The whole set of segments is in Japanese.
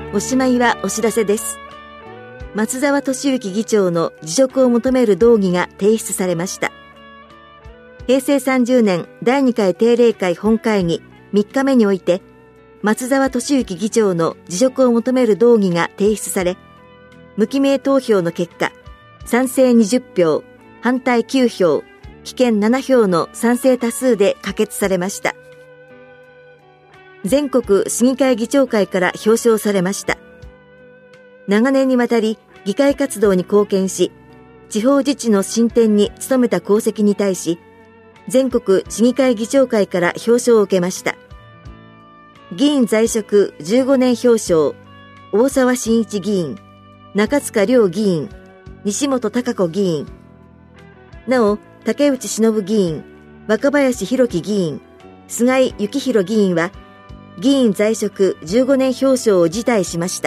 おしまいはお知らせです。松沢俊之議長の辞職を求める動議が提出されました。平成30年第2回定例会本会議3日目において、松沢俊之議長の辞職を求める動議が提出され、無記名投票の結果、賛成20票、反対9票、棄権7票の賛成多数で可決されました。全国市議会議長会から表彰されました。長年にわたり議会活動に貢献し、地方自治の進展に努めた功績に対し、全国市議会議長会から表彰を受けました。議員在職15年表彰、大沢慎一議員、中塚亮議員、西本貴子議員、なお竹内忍議員、若林弘樹議員、菅井幸弘議員は議員在職15年表彰を辞退しました。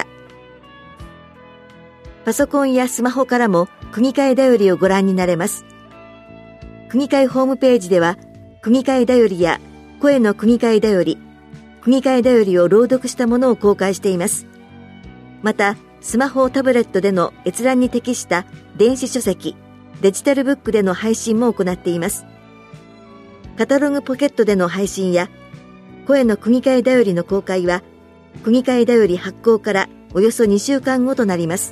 パソコンやスマホからも区議会だよりをご覧になれます。区議会ホームページでは区議会だよりや声の区議会だより、区議会だよりを朗読したものを公開しています。またスマホタブレットでの閲覧に適した電子書籍、デジタルブックでの配信も行っています。カタログポケットでの配信や声の区議会だよりの公開は区議会だより発行からおよそ2週間後となります。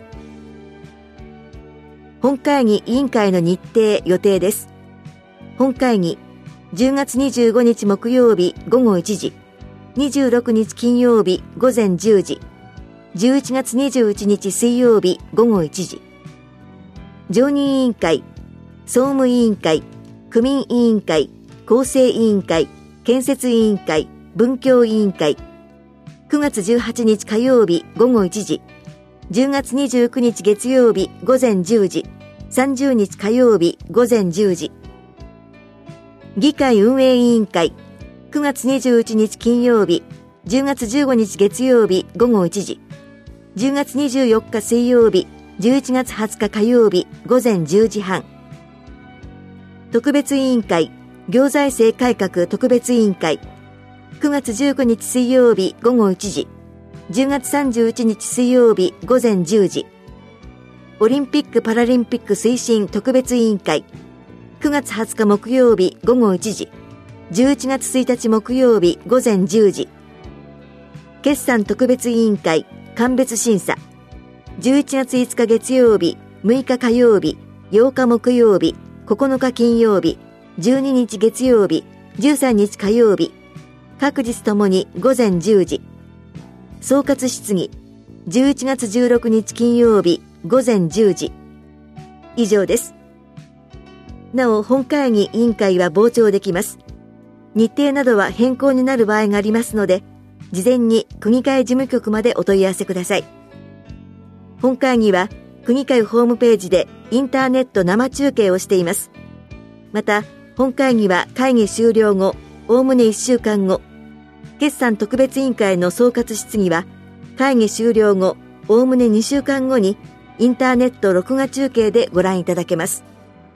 本会議委員会の日程予定です。本会議10月25日木曜日午後1時、26日金曜日午前10時、11月21日水曜日午後1時。常任委員会、総務委員会、区民委員会、構成委員会、建設委員会、文教委員会。9月18日火曜日午後1時、10月29日月曜日午前10時、30日火曜日午前10時。議会運営委員会、9月21日金曜日、10月15日月曜日午後1時、10月24日水曜日、11月20日火曜日午前10時半。特別委員会、行財政改革特別委員会、9月19日水曜日午後1時、10月31日水曜日午前10時。オリンピック・パラリンピック推進特別委員会、9月20日木曜日午後1時、11月1日木曜日午前10時。決算特別委員会、鑑別審査、11月5日月曜日、6日火曜日、8日木曜日、9日金曜日、12日月曜日、13日火曜日、各日ともに午前10時。総括質疑、11月16日金曜日、午前10時。以上です。なお、本会議委員会は傍聴できます。日程などは変更になる場合がありますので、事前に区議会事務局までお問い合わせください。本会議は区議会ホームページでインターネット生中継をしています。また、本会議は会議終了後、おおむね1週間後、決算特別委員会の総括質疑は会議終了後、おおむね2週間後にインターネット録画中継でご覧いただけます。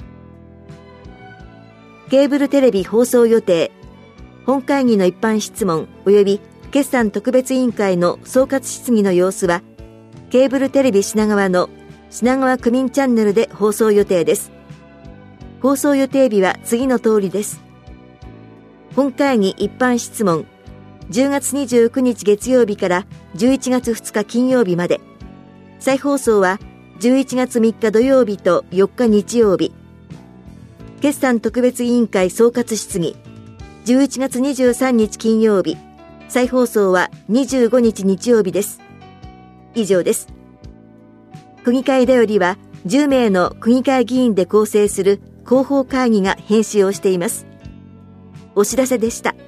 ケーブルテレビ放送予定、本会議の一般質問及び決算特別委員会の総括質疑の様子は、ケーブルテレビ品川の品川区民チャンネルで放送予定です。放送予定日は次の通りです。本会議一般質問、10月29日月曜日から11月2日金曜日まで。再放送は11月3日土曜日と4日日曜日。決算特別委員会総括質疑、11月23日金曜日。再放送は25日日曜日です。以上です。区議会だよりは10名の区議会議員で構成する広報会議が編集をしています。お知らせでした。